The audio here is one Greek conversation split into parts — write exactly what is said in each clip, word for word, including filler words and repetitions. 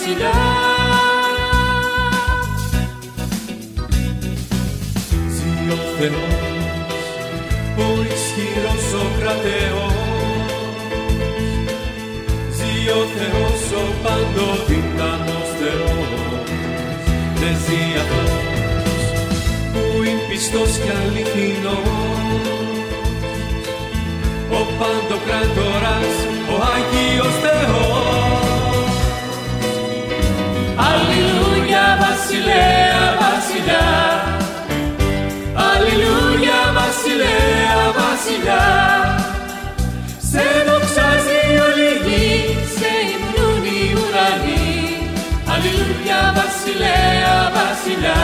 βασιλιά. Ζει ο Θεός, ο ισχυρός ο κρατεός. Ζει ο Θεός, ο παντοδύναμος Θεός. Δεν ζει αυτός που είναι πιστός και αληθινός, ο παντοκράτορας, ο Άγιος Θεός. Αλληλούια βασιλέα βασιλιά, αλληλούια βασιλέα βασιλιά. Σε δοξάζει όλη η γη, σε υμνούν οι ουρανοί. Αλληλούια βασιλέα βασιλιά,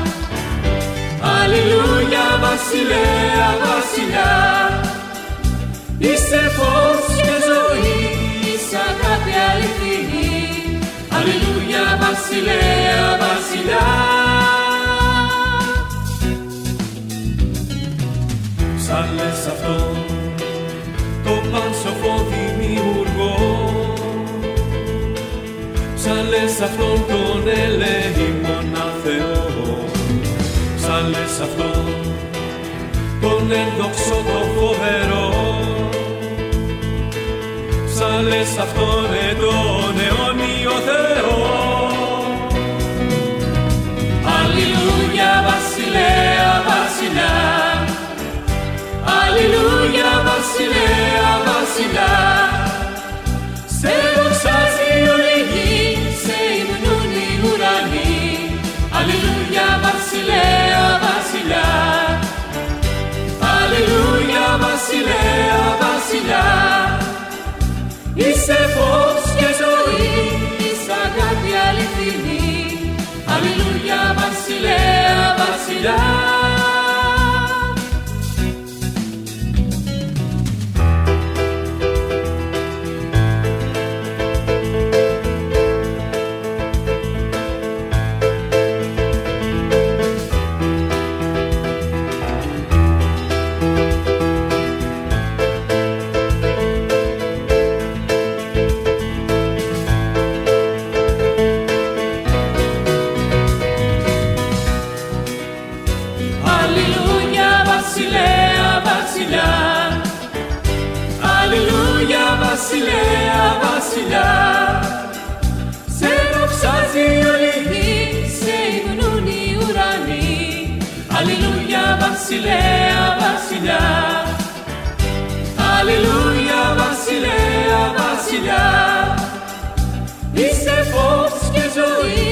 αλληλούια βασιλέα βασιλιά. Είσαι φως και ζωή, είσαι αγάπη αληθινή. Αλληλούια βασιλέα βασιλιά. Ψάλες αυτόν το πανσοφό δημιουργό, ψάλες αυτόν τον ελεήμονα Θεό, ψάλες αυτόν τον ενδοξό το φοβερό, ψάλες αυτόν τον αιώνιο Θεό. Αλληλούια βασιλέα βασιλιά, αλληλούια βασιλέα βασιλιά. Σε δοξάζει όλη η γη, σε υμνούν οι ουρανοί. Αλληλούια βασιλέα βασιλιά, αλληλούια βασιλέα βασιλιά. Είσαι φως και ζωή, είσαι αγάπη αληθινή. Αλληλούια βασιλέα βασιλιά. Αλληλούια βασιλέα βασιλιά. Σε δοξάζει όλη η γη, σε υμνούν οι ουρανοί. Αλληλούια βασιλέα βασιλιά, αλληλούια βασιλέα βασιλιά. Είσαι φως και ζωή,